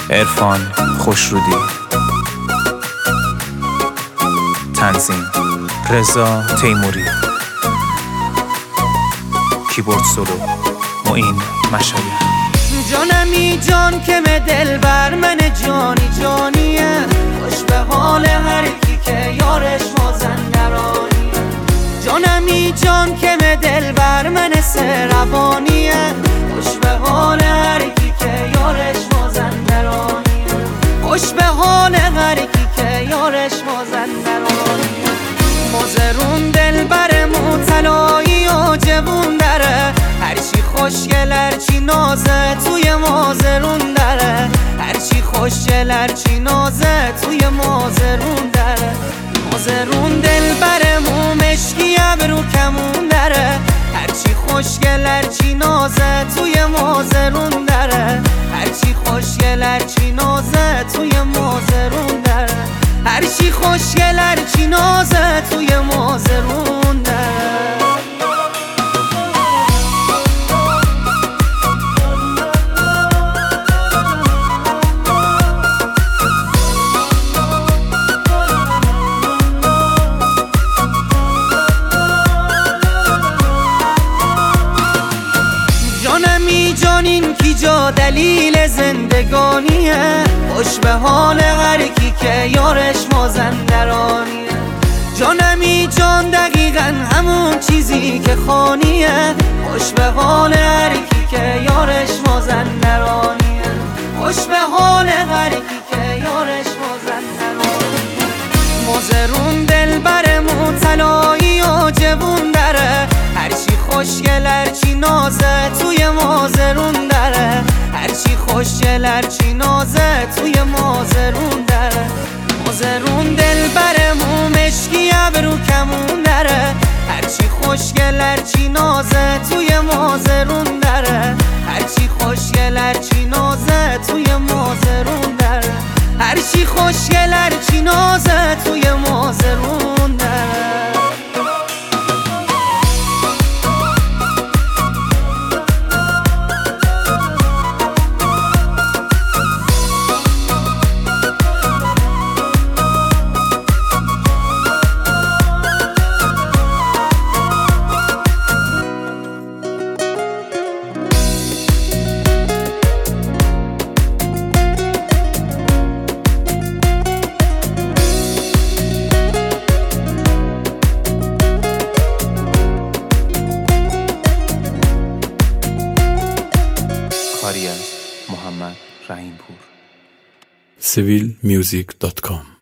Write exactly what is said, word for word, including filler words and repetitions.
عرفان خوشرودی. تنظیم رضا تیموری. کیبورد سولو معین مشایخ. جانمی جان که به دل بر من جانی جانیه، خوش به حال هر کی که یارش مازندرانیه. جانمی جان که به دل بر من سروانیه، خوش به حال هر کی که یارش مازندرانیه. خوش به حال هر کی که یارش مازندرانیه. مازرون دل برمون طلایی و جوون داره، هرچی خوشگل هرچی نازه توی مازرون داره. هرچی خوشگل هرچی نازه توی مازرون داره. مازرون دل برمون مشکی ابرو کمون داره، هرچی خوشگل هرچی نازه توی مازرون داره. هرچی خوشگل هرچی نازه توی مازرون داره. هرچی خوشگل هرچی نازه توی مازرون داره. جانمی جانین کی جا دلیل زندگانیه، خوش به حال هر کی که یارش مازندرانیه. جانمی جان دقیقا همون چیزی که خانیه، خوش به حال هر کی که یارش مازندرانیه. خوش به حال هر کی که یارش مازندرانیه. مازرون دل برمون طلایی و جوون داره، هرچی خوشگل هرچی نازه توی مازرون داره. هرچی خوشگل هرچی نازه توی مازرون داره. مازرون دل برمون مشکی ابرو کمون داره، هرچی خوشگل هرچی نازه توی مازرون داره. هرچی خوشگل هرچی نازه توی مازرون داره. هرچی خوشگل هرچی نازه توی مازرون داره. کاری از محمد رحیم پور. سیویل میوزیک دات کام